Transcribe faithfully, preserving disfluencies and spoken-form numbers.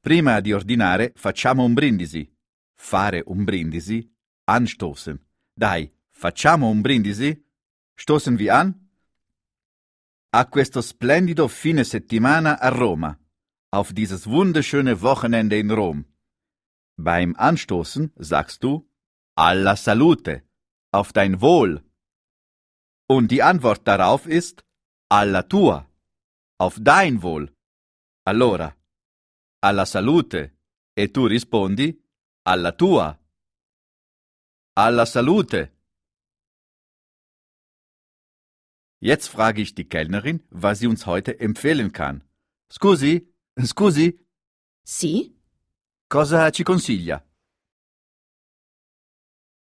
Prima di ordinare facciamo un brindisi. Fare un brindisi, anstoßen. Dai, facciamo un brindisi? Stoßen wir an? A questo splendido fine settimana a Roma. Auf dieses wunderschöne Wochenende in Rom. Beim Anstoßen sagst du Alla salute, auf dein Wohl. Und die Antwort darauf ist Alla tua, auf dein Wohl. Allora, alla salute, e tu rispondi alla tua. Alla salute. Jetzt frage ich die Kellnerin, was sie uns heute empfehlen kann. Scusi, scusi, Sì? cosa ci consiglia?